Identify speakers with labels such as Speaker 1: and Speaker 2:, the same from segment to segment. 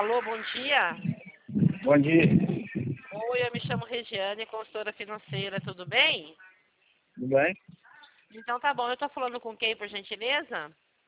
Speaker 1: Alô, bom dia.
Speaker 2: Bom dia.
Speaker 1: Oi, eu me chamo Regiane, consultora financeira, tudo bem?
Speaker 2: Tudo bem?
Speaker 1: Então tá bom, eu tô falando com quem, por gentileza?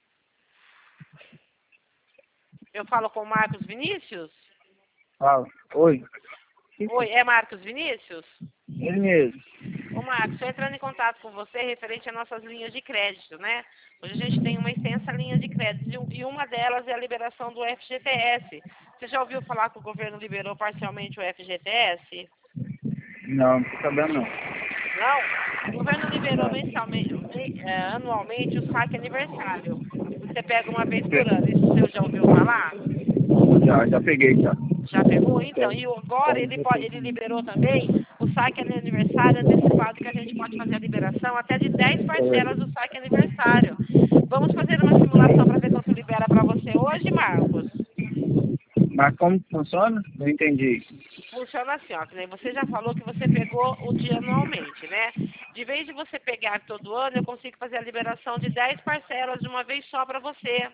Speaker 1: Eu falo com o Marcos Vinícius?
Speaker 2: Fala. Oi.
Speaker 1: Oi, é Marcos Vinícius?
Speaker 2: Ele mesmo.
Speaker 1: Ô Marcos, estou entrando em contato com você referente às nossas linhas de crédito, né? Hoje a gente tem uma extensa linha de crédito e uma delas é a liberação do FGTS. Você já ouviu falar que o governo liberou parcialmente o FGTS?
Speaker 2: Não, não tô sabendo não.
Speaker 1: Não? O governo liberou
Speaker 2: Não.
Speaker 1: mensalmente, anualmente o saque aniversário. Você pega uma vez por ano. Isso você já ouviu falar?
Speaker 2: Já peguei já.
Speaker 1: Já pegou? Então, e agora ele liberou também o saque aniversário antecipado, que a gente pode fazer a liberação até de 10 parcelas do saque aniversário. Vamos fazer uma simulação para ver quanto libera para você hoje, Marcos?
Speaker 2: Mas como que funciona? Não entendi.
Speaker 1: Funciona assim, ó, que nem você já falou que você pegou o dia anualmente, né? De vez de você pegar todo ano, eu consigo fazer a liberação de 10 parcelas de uma vez só para você.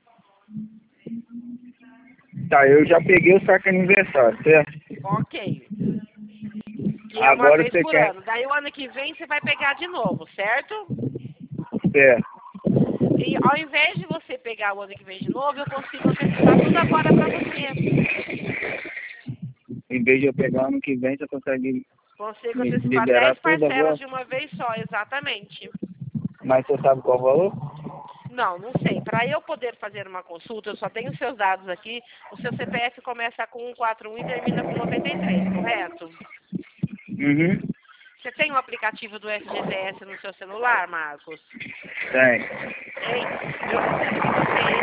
Speaker 2: Tá, eu já peguei o saque aniversário, certo?
Speaker 1: Ok. Que é uma
Speaker 2: Agora
Speaker 1: vez
Speaker 2: você
Speaker 1: por
Speaker 2: quer...
Speaker 1: ano. Daí o ano que vem você vai pegar de novo, certo?
Speaker 2: Certo.
Speaker 1: E ao invés de você pegar o ano que vem de novo, eu consigo antecipar tudo agora para você.
Speaker 2: Em vez de eu pegar ano que vem, você consegue
Speaker 1: Consigo
Speaker 2: me
Speaker 1: antecipar
Speaker 2: liberar
Speaker 1: 10
Speaker 2: tudo
Speaker 1: parcelas
Speaker 2: agora?
Speaker 1: de uma vez só, exatamente.
Speaker 2: Mas você sabe qual o valor?
Speaker 1: Não, não sei. Para eu poder fazer uma consulta, eu só tenho seus dados aqui. O seu CPF começa com 141 e termina com 93, correto?
Speaker 2: Uhum.
Speaker 1: Você tem o aplicativo do FGTS no seu celular, Marcos?
Speaker 2: Tem.
Speaker 1: Tem? Eu preciso que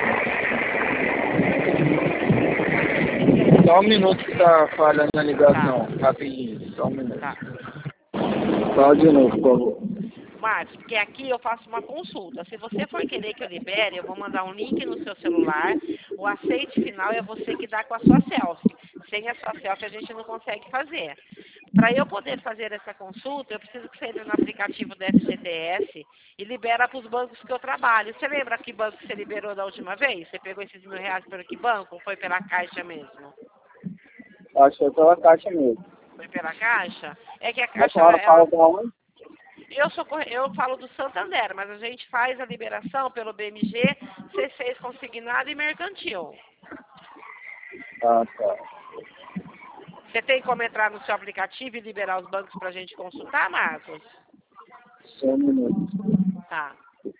Speaker 1: você...
Speaker 2: Só um minuto que tá falhando a ligação.
Speaker 1: Tá,
Speaker 2: Rapidinho. Só um minuto.
Speaker 1: tá.
Speaker 2: Fala de novo, por favor.
Speaker 1: Marcos, porque aqui eu faço uma consulta. Se você for querer que eu libere, eu vou mandar um link no seu celular. O aceite final é você que dá com a sua selfie. Sem a sua selfie a gente não consegue fazer. Para eu poder fazer essa consulta, eu preciso que você entre no aplicativo do FGTS e libera para os bancos que eu trabalho. Você lembra que banco você liberou da última vez? Você pegou esses R$ 1.000 por que banco ou foi pela Caixa mesmo?
Speaker 2: Acho que é pela Caixa mesmo.
Speaker 1: Foi pela Caixa? É que a
Speaker 2: A
Speaker 1: Caixa,
Speaker 2: senhora
Speaker 1: ela...
Speaker 2: fala da onde?
Speaker 1: Eu falo do Santander, mas a gente faz a liberação pelo BMG, C6 consignado e mercantil.
Speaker 2: Ah, tá.
Speaker 1: Você tem como entrar no seu aplicativo e liberar os bancos para a gente consultar, Marcos?
Speaker 2: Só um minuto.
Speaker 1: Tá.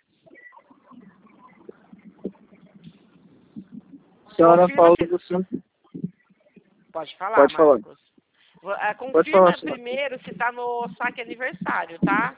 Speaker 2: A senhora
Speaker 1: Confirma
Speaker 2: fala
Speaker 1: se...
Speaker 2: do seu...
Speaker 1: Pode falar,
Speaker 2: Pode falar.
Speaker 1: Marcos.
Speaker 2: Pode falar,
Speaker 1: Confirma
Speaker 2: senhora.
Speaker 1: primeiro se está no saque aniversário, tá?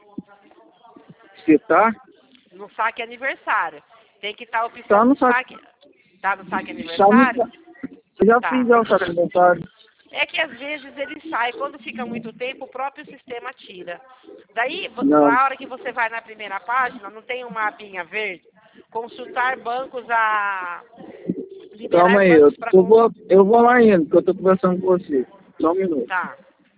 Speaker 2: Se tá?
Speaker 1: No saque aniversário. Tem que estar a opção
Speaker 2: Tá no
Speaker 1: do
Speaker 2: saque.
Speaker 1: saque... Tá no saque
Speaker 2: Tá no
Speaker 1: aniversário?
Speaker 2: saque. Eu já
Speaker 1: Tá.
Speaker 2: fiz já o saque aniversário.
Speaker 1: É que às vezes ele sai, quando fica muito tempo, o próprio sistema tira. Daí,
Speaker 2: Não.
Speaker 1: na hora que você vai na primeira página, não tem uma abinha verde? Consultar bancos a...
Speaker 2: Calma
Speaker 1: Liberar
Speaker 2: aí,
Speaker 1: bancos para...
Speaker 2: eu vou lá indo, que eu tô conversando com você. Só um minuto.
Speaker 1: Tá.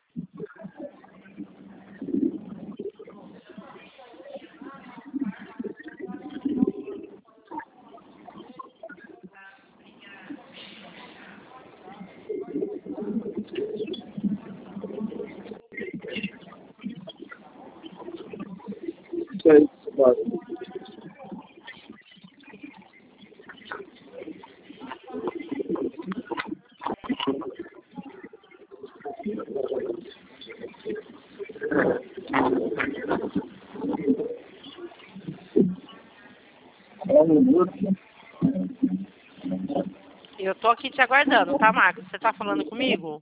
Speaker 2: Isso aí, bora. Só um minuto.
Speaker 1: Eu tô aqui te aguardando, tá, Marcos? Você tá falando comigo?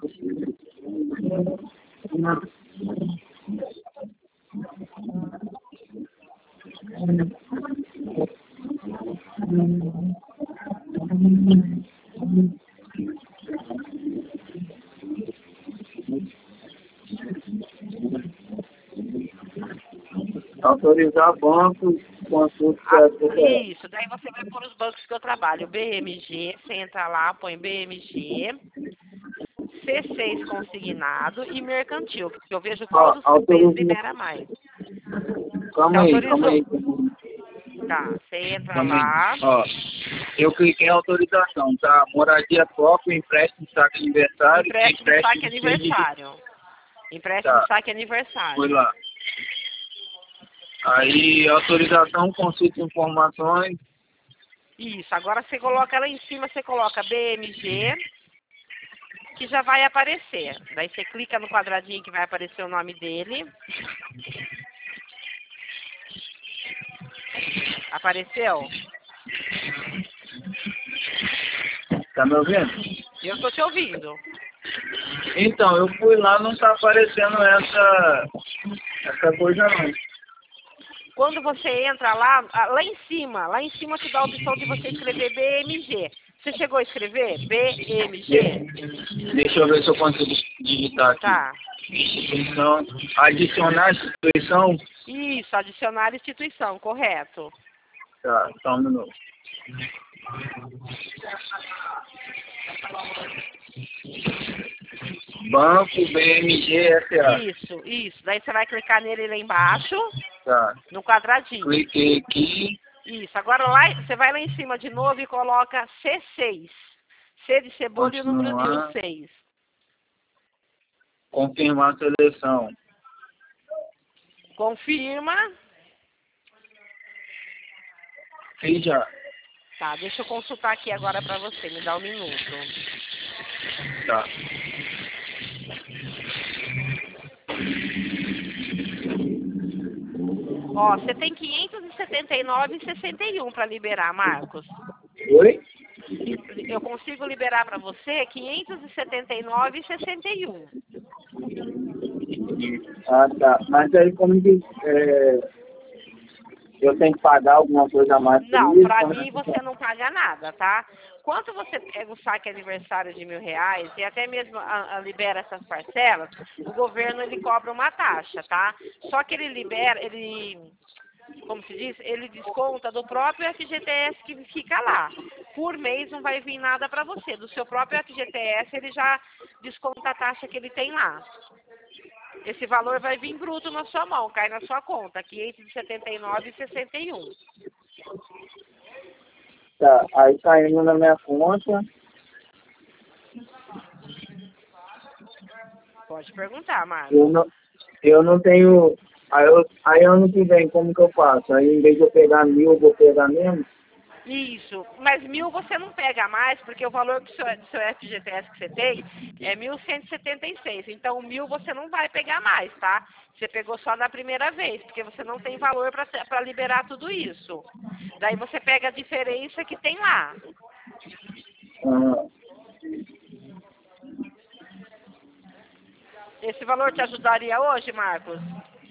Speaker 2: Autorizar banco, consulta FGTS.
Speaker 1: Isso, daí você vai pôr os bancos que eu trabalho. BMG, você entra lá, põe BMG, C6 consignado e mercantil, porque eu vejo qual dos CPs
Speaker 2: Autoriza.
Speaker 1: libera mais. Você
Speaker 2: Calma aí, calma
Speaker 1: autorizou?
Speaker 2: aí.
Speaker 1: Tá, você entra
Speaker 2: Também,
Speaker 1: lá.
Speaker 2: ó, eu cliquei em autorização, tá? Moradia própria, empréstimo, saque aniversário,
Speaker 1: Empréstimo, saque,
Speaker 2: empréstimo sem limite.
Speaker 1: aniversário. Empréstimo,
Speaker 2: Tá,
Speaker 1: saque,
Speaker 2: foi
Speaker 1: aniversário.
Speaker 2: lá. Aí, autorização, consulta informações.
Speaker 1: Isso, agora você coloca lá em cima, você coloca BMG, que já vai aparecer. Daí você clica no quadradinho que vai aparecer o nome dele. Apareceu?
Speaker 2: Tá me ouvindo?
Speaker 1: Eu estou te ouvindo.
Speaker 2: Então, eu fui lá, não tá aparecendo essa coisa não.
Speaker 1: Quando você entra lá, lá em cima te dá a opção de você escrever BMG. Você chegou a escrever BMG?
Speaker 2: Deixa eu ver se eu consigo digitar aqui.
Speaker 1: Tá.
Speaker 2: Então, adicionar instituição.
Speaker 1: Isso, adicionar instituição, correto.
Speaker 2: Tá, só um minuto. Banco BMG SA.
Speaker 1: Isso. Daí você vai clicar nele lá embaixo,
Speaker 2: Tá.
Speaker 1: no quadradinho.
Speaker 2: Cliquei aqui.
Speaker 1: Isso. Agora lá, você vai lá em cima de novo e coloca C6. C de cebola e o número
Speaker 2: Continuar.
Speaker 1: 6.
Speaker 2: Confirmar a seleção.
Speaker 1: Confirma.
Speaker 2: Fiz já.
Speaker 1: Tá, deixa eu consultar aqui agora para você. Me dá um minuto.
Speaker 2: Tá.
Speaker 1: Ó, você tem 579,61 para liberar, Marcos.
Speaker 2: Oi?
Speaker 1: Eu consigo liberar para você 579,61.
Speaker 2: Ah, tá. Mas aí como que eu tenho que pagar alguma coisa a mais por
Speaker 1: Não,
Speaker 2: isso?
Speaker 1: para mim você não paga nada, tá? Quando você pega o saque aniversário de R$ 1.000 e até mesmo libera essas parcelas, o governo ele cobra uma taxa, tá? Só que ele libera, como se diz, ele desconta do próprio FGTS que fica lá. Por mês não vai vir nada para você. Do seu próprio FGTS ele já desconta a taxa que ele tem lá. Esse valor vai vir bruto na sua mão, cai na sua conta, 579,61.
Speaker 2: Tá, aí tá indo na minha conta.
Speaker 1: Pode perguntar, Marcos.
Speaker 2: Eu não tenho. Aí ano que vem, como que eu faço? Aí em vez de eu pegar 1.000, eu vou pegar menos?
Speaker 1: Isso, mas 1.000 você não pega mais, porque o valor do seu FGTS que você tem é 1.176. Então, 1.000 você não vai pegar mais, tá? Você pegou só da primeira vez, porque você não tem valor para liberar tudo isso. Daí você pega a diferença que tem lá.
Speaker 2: Ah,
Speaker 1: Esse valor te ajudaria hoje, Marcos?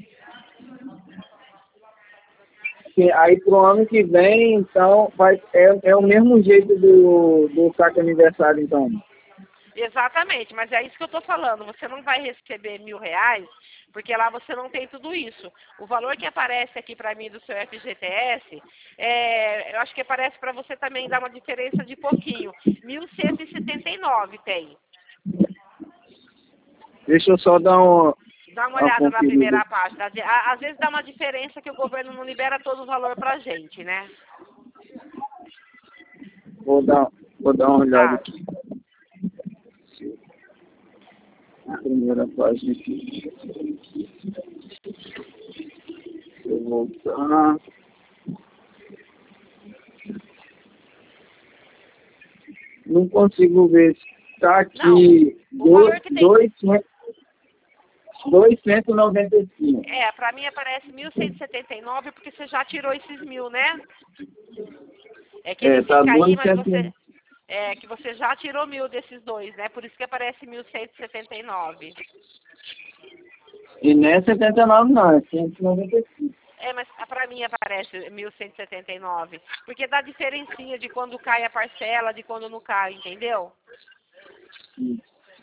Speaker 2: aí pro ano que vem, então, é o mesmo jeito do saque aniversário, então.
Speaker 1: Exatamente, mas é isso que eu estou falando. Você não vai receber R$ 1.000, porque lá você não tem tudo isso. O valor que aparece aqui para mim do seu FGTS, eu acho que aparece para você também dar uma diferença de pouquinho. 1.179 tem.
Speaker 2: Deixa eu só dar uma
Speaker 1: Dá uma olhada na
Speaker 2: conferida.
Speaker 1: primeira página. Às vezes dá uma diferença que o governo não libera todo o valor para a gente, né?
Speaker 2: Vou dar uma olhada
Speaker 1: Tá.
Speaker 2: aqui. A primeira página aqui. Deixa eu voltar. Não consigo ver. Está aqui
Speaker 1: Não, o valor que tem.
Speaker 2: 295.
Speaker 1: Para mim aparece 1.179 porque você já tirou esses 1.000, né? É que ele
Speaker 2: Tá
Speaker 1: fica aí, mas
Speaker 2: 2,100.
Speaker 1: que você já tirou 1.000 desses dois, né? Por isso que aparece 1.179.
Speaker 2: E não é 79 não, é 195.
Speaker 1: Mas para mim aparece 1.179. Porque dá diferencinha de quando cai a parcela, de quando não cai, entendeu?
Speaker 2: Sim.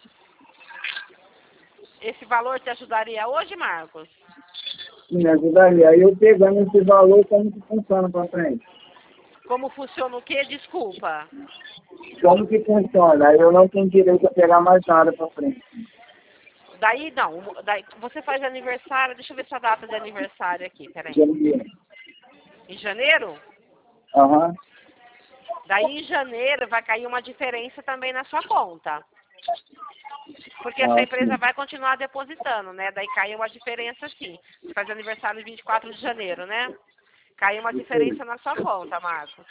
Speaker 1: Esse valor te ajudaria hoje, Marcos?
Speaker 2: Me ajudaria. Aí eu pegando esse valor, como que funciona para frente?
Speaker 1: Como funciona o quê? Desculpa.
Speaker 2: Como que funciona? Aí eu não tenho direito a pegar mais nada para frente.
Speaker 1: Daí não. Daí você faz aniversário, deixa eu ver sua data de aniversário aqui, peraí.
Speaker 2: Janeiro.
Speaker 1: Em janeiro?
Speaker 2: Aham.
Speaker 1: Daí em janeiro vai cair uma diferença também na sua conta. Porque essa empresa
Speaker 2: Sim.
Speaker 1: vai continuar depositando, né? Daí caiu uma diferença sim. Você faz aniversário em 24 de janeiro, né? Caiu uma diferença na sua conta, Marcos.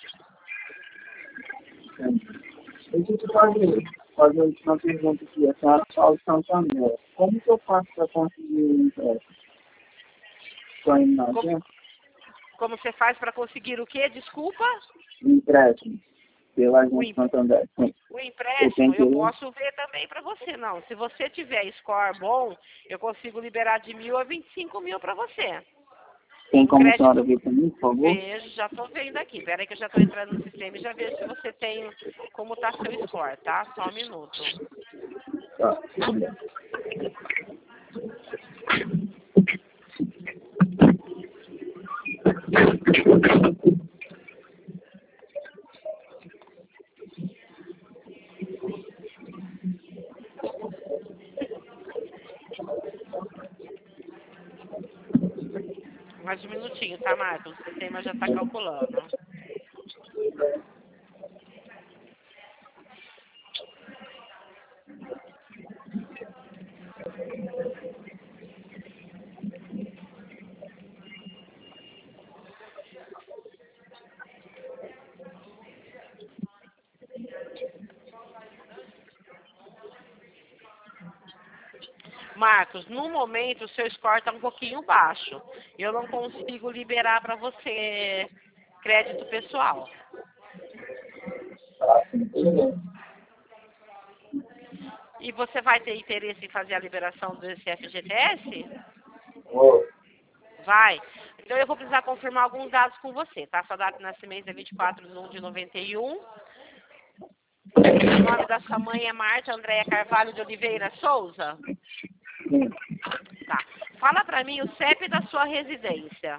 Speaker 2: Deixa eu te fazer a última pergunta aqui. A senhora fala de Santander. Como que eu faço para conseguir o empréstimo? Estou indo na agência?
Speaker 1: Como você faz para conseguir o quê? Desculpa?
Speaker 2: O empréstimo pela
Speaker 1: O,
Speaker 2: agência
Speaker 1: em-
Speaker 2: Santander. Sim.
Speaker 1: o
Speaker 2: Eu
Speaker 1: empréstimo
Speaker 2: tenho que
Speaker 1: eu
Speaker 2: ir.
Speaker 1: posso ver também para você. Não, se você tiver score bom, eu consigo liberar de 1.000 a 25 mil para você.
Speaker 2: Tem
Speaker 1: Um
Speaker 2: como a senhora
Speaker 1: crédito.
Speaker 2: ver para mim, por favor?
Speaker 1: Vejo, já estou vendo aqui. Peraí que eu já estou entrando no sistema e já vejo se você tem como está seu score, tá? Só um minuto.
Speaker 2: Tá.
Speaker 1: Mais um minutinho, tá, Marcos? O sistema já está calculando. Marcos, no momento o seu score está um pouquinho baixo. Eu não consigo liberar para você crédito pessoal. E você vai ter interesse em fazer a liberação desse FGTS? Vai. Então eu vou precisar confirmar alguns dados com você, tá? Sua data de nascimento é 24/1/91. O nome da sua mãe é Marta Andréia Carvalho de Oliveira Souza? Tá. Fala pra mim o CEP da sua residência.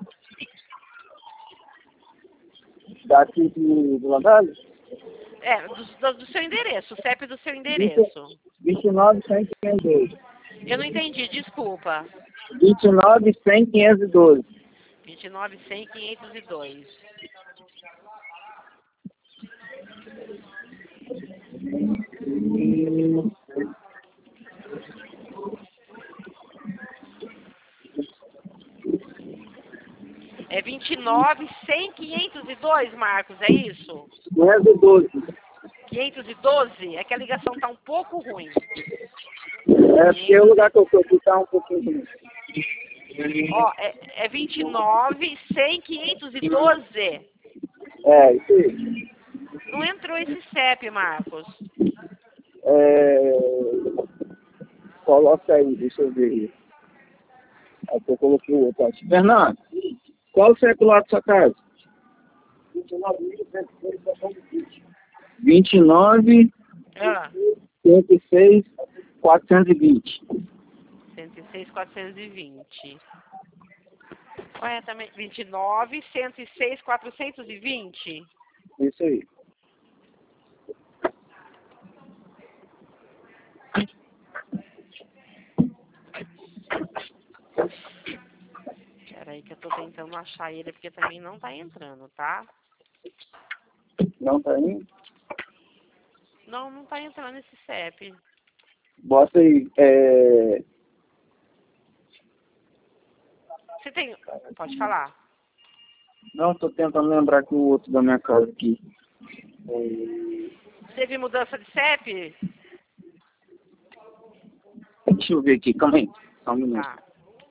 Speaker 2: Daqui de Landalho?
Speaker 1: É, do seu endereço, o CEP do seu endereço.
Speaker 2: 29, 100, 512.
Speaker 1: Eu não entendi, desculpa.
Speaker 2: 29, 100, 512.
Speaker 1: 29, 100, 502. É 29, 100, 502, Marcos, é isso?
Speaker 2: 512.
Speaker 1: 512? É que a ligação tá um pouco ruim.
Speaker 2: É porque o lugar que eu tô aqui tá um pouquinho ruim.
Speaker 1: Ó, é 29, 100, 512.
Speaker 2: É, isso aí.
Speaker 1: Não entrou esse CEP, Marcos.
Speaker 2: É, coloca aí, deixa eu ver. Aí eu coloquei o outro aqui. Fernando, qual o celular da sua casa? 29,
Speaker 1: Ah,
Speaker 2: 106, 420.
Speaker 1: 106, 420. Corretamente. 29, 106, 420.
Speaker 2: Isso aí.
Speaker 1: Peraí que eu tô tentando achar ele porque também não tá entrando, tá?
Speaker 2: Não tá aí?
Speaker 1: Não, não tá entrando esse CEP.
Speaker 2: Bota aí.
Speaker 1: Você tem... Pode falar.
Speaker 2: Não, tô tentando lembrar que o outro da minha casa aqui.
Speaker 1: Teve mudança de CEP?
Speaker 2: Deixa eu ver aqui, calma aí. Só um minuto.
Speaker 1: Tá.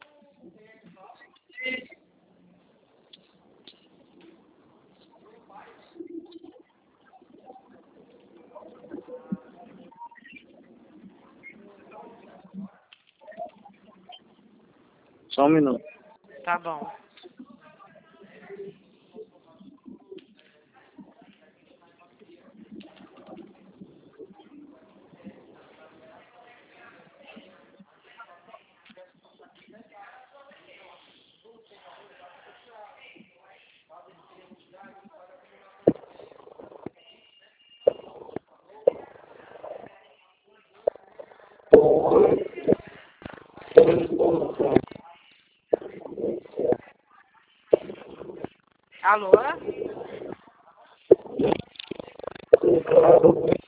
Speaker 2: Só um minuto.
Speaker 1: Tá bom. Alô?